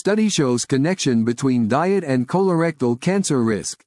Study shows connection between diet and colorectal cancer risk.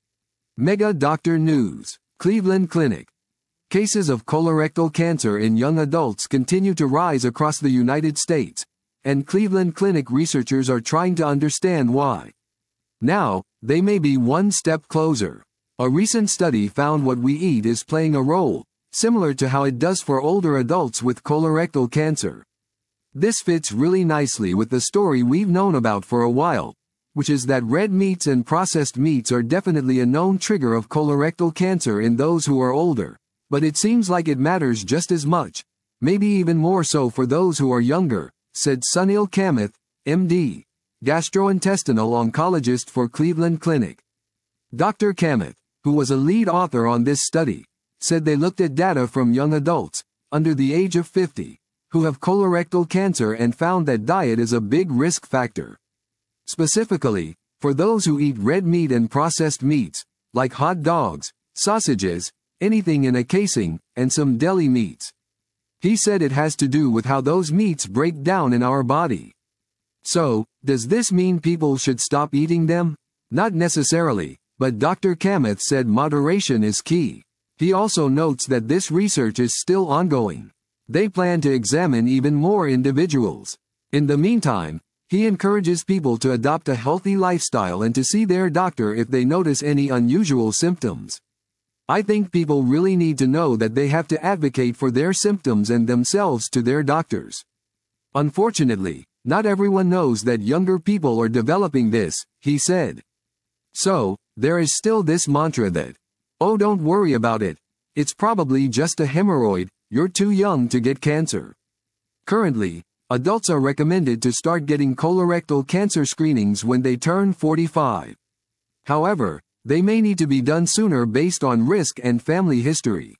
Mega Doctor News. Cleveland Clinic. Cases of colorectal cancer in young adults continue to rise across the United States, and Cleveland Clinic researchers are trying to understand why. Now, they may be one step closer. A recent study found what we eat is playing a role, similar to how it does for older adults with colorectal cancer. This fits really nicely with the story we've known about for a while, which is that red meats and processed meats are definitely a known trigger of colorectal cancer in those who are older, but it seems like it matters just as much, maybe even more so for those who are younger, said Sunil Kamath, MD, gastrointestinal oncologist for Cleveland Clinic. Dr. Kamath, who was a lead author on this study, said they looked at data from young adults, under the age of 50, who have colorectal cancer and found that diet is a big risk factor. Specifically, for those who eat red meat and processed meats, like hot dogs, sausages, anything in a casing, and some deli meats. He said it has to do with how those meats break down in our body. So, does this mean people should stop eating them? Not necessarily, but Dr. Kamath said moderation is key. He also notes that this research is still ongoing. They plan to examine even more individuals. In the meantime, he encourages people to adopt a healthy lifestyle and to see their doctor if they notice any unusual symptoms. I think people really need to know that they have to advocate for their symptoms and themselves to their doctors. Unfortunately, not everyone knows that younger people are developing this, he said. So, there is still this mantra that, oh, don't worry about it. It's probably just a hemorrhoid, you're too young to get cancer. Currently, adults are recommended to start getting colorectal cancer screenings when they turn 45. However, they may need to be done sooner based on risk and family history.